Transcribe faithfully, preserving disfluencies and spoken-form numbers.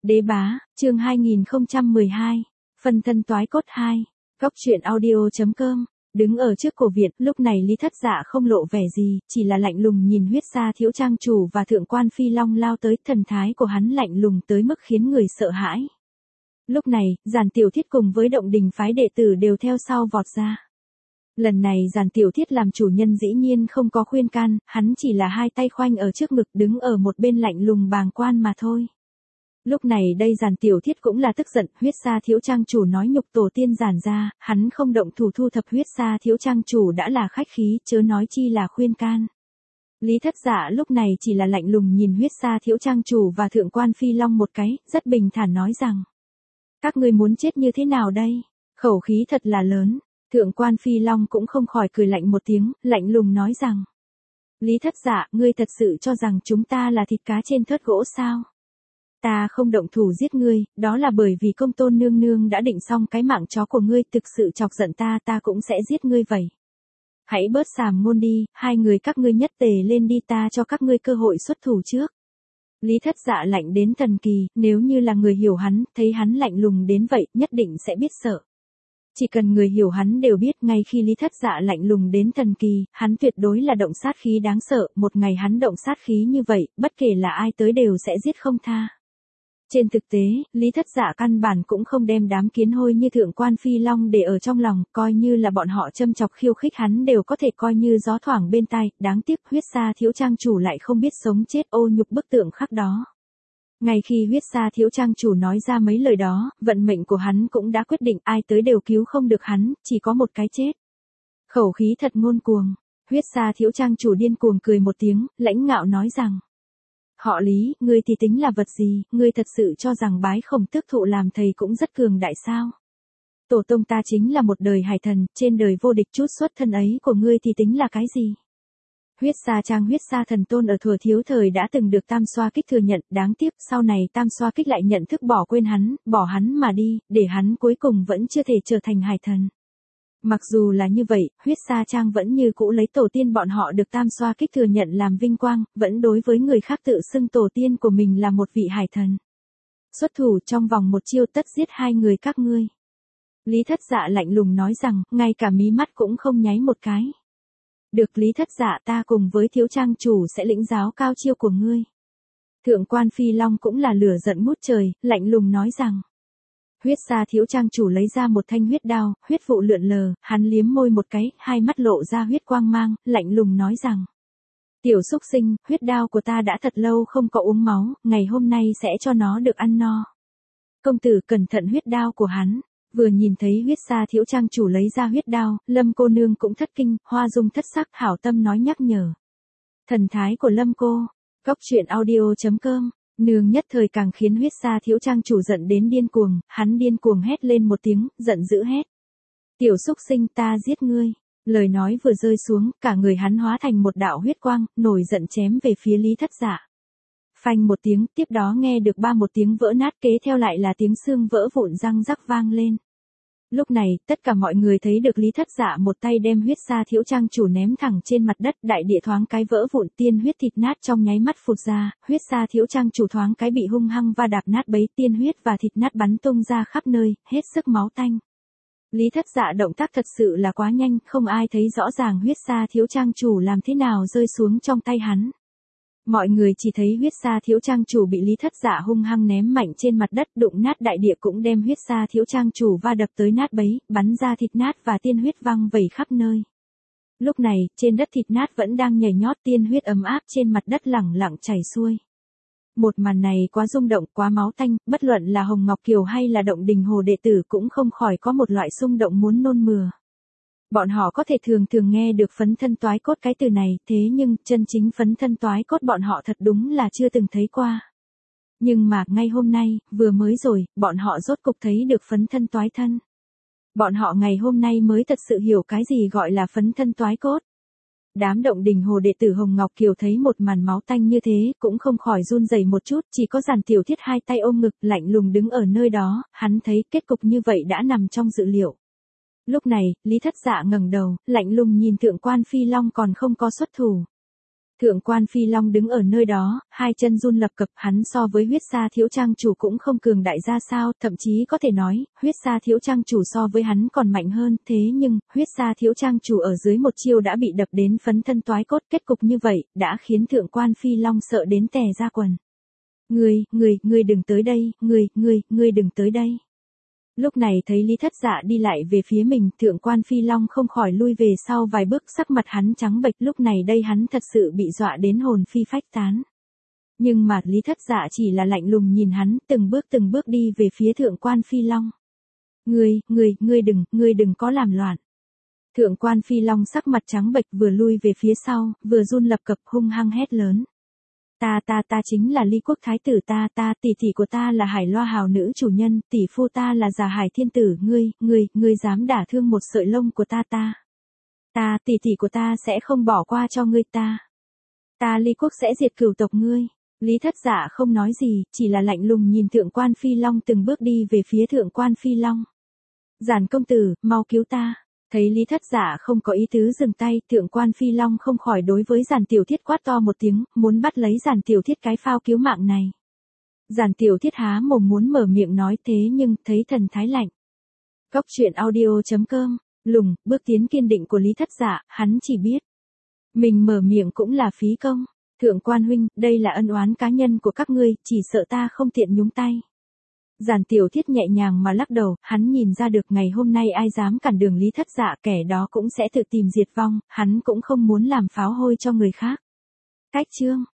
Đế bá, chương hai nghìn không trăm mười hai, phân thân toái cốt hai, góc truyện audio.com, đứng ở trước cổ viện, lúc này Lý Thất Dạ không lộ vẻ gì, chỉ là lạnh lùng nhìn Huyết Sa thiếu trang chủ và thượng quan Phi Long lao tới, thần thái của hắn lạnh lùng tới mức khiến người sợ hãi. Lúc này, Giản Tiểu Thiết cùng với Động Đình phái đệ tử đều theo sau vọt ra. Lần này Giản Tiểu Thiết làm chủ nhân dĩ nhiên không có khuyên can, hắn chỉ là hai tay khoanh ở trước ngực đứng ở một bên lạnh lùng bàng quan mà thôi. Lúc này đây Giản Tiểu Thiết cũng là tức giận, Huyết Sa thiếu trang chủ nói nhục tổ tiên Giản ra, hắn không động thủ thu thập Huyết Sa thiếu trang chủ đã là khách khí, chớ nói chi là khuyên can. Lý Thất Dạ lúc này chỉ là lạnh lùng nhìn Huyết Sa thiếu trang chủ và thượng quan Phi Long một cái, rất bình thản nói rằng: các ngươi muốn chết như thế nào đây? Khẩu khí thật là lớn. Thượng quan Phi Long cũng không khỏi cười lạnh một tiếng, lạnh lùng nói rằng: Lý Thất Dạ, ngươi thật sự cho rằng chúng ta là thịt cá trên thớt gỗ sao? Ta không động thủ giết ngươi, đó là bởi vì công tôn nương nương đã định xong cái mạng chó của ngươi, thực sự chọc giận ta ta cũng sẽ giết ngươi vậy. Hãy bớt sàm ngôn đi, hai người các ngươi nhất tề lên đi, ta cho các ngươi cơ hội xuất thủ trước. Lý Thất Dạ lạnh đến thần kỳ, nếu như là người hiểu hắn, thấy hắn lạnh lùng đến vậy, nhất định sẽ biết sợ. Chỉ cần người hiểu hắn đều biết, ngay khi Lý Thất Dạ lạnh lùng đến thần kỳ, hắn tuyệt đối là động sát khí đáng sợ, một ngày hắn động sát khí như vậy, bất kể là ai tới đều sẽ giết không tha. Trên thực tế, Lý Thất Dạ căn bản cũng không đem đám kiến hôi như thượng quan Phi Long để ở trong lòng, coi như là bọn họ châm chọc khiêu khích hắn đều có thể coi như gió thoảng bên tai, đáng tiếc Huyết Sa thiếu trang chủ lại không biết sống chết, ô nhục bức tượng khắc đó. Ngay khi Huyết Sa thiếu trang chủ nói ra mấy lời đó, vận mệnh của hắn cũng đã quyết định, ai tới đều cứu không được hắn, chỉ có một cái chết. Khẩu khí thật ngôn cuồng. Huyết Sa thiếu trang chủ điên cuồng cười một tiếng, lãnh ngạo nói rằng: họ Lý, ngươi thì tính là vật gì, ngươi thật sự cho rằng bái Khổng Tước thụ làm thầy cũng rất cường đại sao? Tổ tông ta chính là một đời hải thần, trên đời vô địch, chút xuất thân ấy của ngươi thì tính là cái gì? Huyết Sa Trang Huyết Sa thần tôn ở thuở thiếu thời đã từng được Tam Xoa Kích thừa nhận, đáng tiếc sau này Tam Xoa Kích lại nhận thức bỏ quên hắn, bỏ hắn mà đi, để hắn cuối cùng vẫn chưa thể trở thành hải thần. Mặc dù là như vậy, Huyết Sa Trang vẫn như cũ lấy tổ tiên bọn họ được Tam Xoa Kích thừa nhận làm vinh quang, vẫn đối với người khác tự xưng tổ tiên của mình là một vị hải thần. Xuất thủ trong vòng một chiêu tất giết hai người các ngươi. Lý Thất Dạ lạnh lùng nói rằng, ngay cả mí mắt cũng không nháy một cái. Được Lý Thất Dạ, ta cùng với thiếu trang chủ sẽ lĩnh giáo cao chiêu của ngươi. Thượng quan Phi Long cũng là lửa giận ngút trời, lạnh lùng nói rằng. Huyết Sa thiếu trang chủ lấy ra một thanh huyết đao, huyết vụ lượn lờ, hắn liếm môi một cái, hai mắt lộ ra huyết quang mang, lạnh lùng nói rằng: tiểu xúc sinh, huyết đao của ta đã thật lâu không có uống máu, ngày hôm nay sẽ cho nó được ăn no. Công tử cẩn thận huyết đao của hắn. Vừa nhìn thấy Huyết Sa thiếu trang chủ lấy ra huyết đao, Lâm cô nương cũng thất kinh, Hoa Dung thất sắc, hảo tâm nói nhắc nhở. Thần thái của Lâm cô, góc truyện audio.com, nương nhất thời càng khiến Huyết Sa thiếu trang chủ giận đến điên cuồng, hắn điên cuồng hét lên một tiếng, giận dữ hét: tiểu xúc sinh, ta giết ngươi. Lời nói vừa rơi xuống, cả người hắn hóa thành một đạo huyết quang, nổi giận chém về phía Lý Thất Dạ. Phanh một tiếng, tiếp đó nghe được ba một tiếng vỡ nát, kế theo lại là tiếng xương vỡ vụn răng rắc vang lên. Lúc này, tất cả mọi người thấy được Lý Thất Dạ một tay đem Huyết Sa thiếu trang chủ ném thẳng trên mặt đất, đại địa thoáng cái vỡ vụn, tiên huyết thịt nát trong nháy mắt phụt ra, Huyết Sa thiếu trang chủ thoáng cái bị hung hăng va đạp nát bấy, tiên huyết và thịt nát bắn tung ra khắp nơi, hết sức máu tanh. Lý Thất Dạ động tác thật sự là quá nhanh, không ai thấy rõ ràng Huyết Sa thiếu trang chủ làm thế nào rơi xuống trong tay hắn. Mọi người chỉ thấy Huyết Sa thiếu trang chủ bị Lý Thất Dạ hung hăng ném mạnh trên mặt đất, đụng nát đại địa cũng đem Huyết Sa thiếu trang chủ va đập tới nát bấy, bắn ra thịt nát và tiên huyết văng vẩy khắp nơi. Lúc này, trên đất thịt nát vẫn đang nhảy nhót, tiên huyết ấm áp trên mặt đất lẳng lặng chảy xuôi. Một màn này quá rung động, quá máu tanh, bất luận là Hồng Ngọc Kiều hay là Động Đình Hồ đệ tử cũng không khỏi có một loại xung động muốn nôn mửa. Bọn họ có thể thường thường nghe được phấn thân toái cốt cái từ này, thế nhưng, chân chính phấn thân toái cốt bọn họ thật đúng là chưa từng thấy qua. Nhưng mà, ngay hôm nay, vừa mới rồi, bọn họ rốt cục thấy được phấn thân toái thân. Bọn họ ngày hôm nay mới thật sự hiểu cái gì gọi là phấn thân toái cốt. Đám Động Đình Hồ đệ tử Hồng Ngọc Kiều thấy một màn máu tanh như thế, cũng không khỏi run rẩy một chút, chỉ có Giản Tiểu Thiết hai tay ôm ngực, lạnh lùng đứng ở nơi đó, hắn thấy kết cục như vậy đã nằm trong dự liệu. Lúc này, Lý Thất Dạ ngẩng đầu, lạnh lùng nhìn thượng quan Phi Long còn không có xuất thủ. Thượng quan Phi Long đứng ở nơi đó, hai chân run lập cập, hắn so với huyết sa thiếu trang chủ cũng không cường đại ra sao, thậm chí có thể nói, huyết sa thiếu trang chủ so với hắn còn mạnh hơn, thế nhưng, huyết sa thiếu trang chủ ở dưới một chiêu đã bị đập đến phấn thân toái cốt, kết cục như vậy, đã khiến thượng quan Phi Long sợ đến tè ra quần. Ngươi, ngươi, ngươi đừng tới đây, ngươi, ngươi, ngươi đừng tới đây. Lúc này thấy Lý Thất Dạ đi lại về phía mình, thượng quan Phi Long không khỏi lui về sau vài bước, sắc mặt hắn trắng bệch, lúc này đây hắn thật sự bị dọa đến hồn phi phách tán. Nhưng mà Lý Thất Dạ chỉ là lạnh lùng nhìn hắn, từng bước từng bước đi về phía thượng quan Phi Long. Ngươi, ngươi, ngươi đừng, ngươi đừng có làm loạn. Thượng quan Phi Long sắc mặt trắng bệch, vừa lui về phía sau, vừa run lập cập, hung hăng hét lớn. Ta ta ta chính là Ly Quốc Thái tử, ta ta tỷ tỷ của ta là Hải Loa hào nữ chủ nhân, tỷ phu ta là Già Hải Thiên tử, ngươi, ngươi, ngươi dám đả thương một sợi lông của ta ta. Ta tỷ tỷ của ta sẽ không bỏ qua cho ngươi ta. Ta Ly Quốc sẽ diệt cửu tộc ngươi. Lý Thất Dạ không nói gì, chỉ là lạnh lùng nhìn thượng quan Phi Long từng bước đi về phía thượng quan Phi Long. Giản công tử, mau cứu ta. Thấy Lý Thất Dạ không có ý tứ dừng tay, thượng quan Phi Long không khỏi đối với Giản Tiểu Thiết quát to một tiếng, muốn bắt lấy Giản Tiểu Thiết cái phao cứu mạng này. Giản Tiểu Thiết há mồm muốn mở miệng nói thế nhưng thấy thần thái lạnh. Cóc truyện audio chấm com, lùng, bước tiến kiên định của Lý Thất Dạ, hắn chỉ biết. Mình mở miệng cũng là phí công. Thượng quan huynh, đây là ân oán cá nhân của các ngươi, chỉ sợ ta không tiện nhúng tay. Giản Tiểu Thiết nhẹ nhàng mà lắc đầu, hắn nhìn ra được ngày hôm nay ai dám cản đường Lý Thất Dạ, kẻ đó cũng sẽ tự tìm diệt vong, hắn cũng không muốn làm pháo hôi cho người khác. Cách chương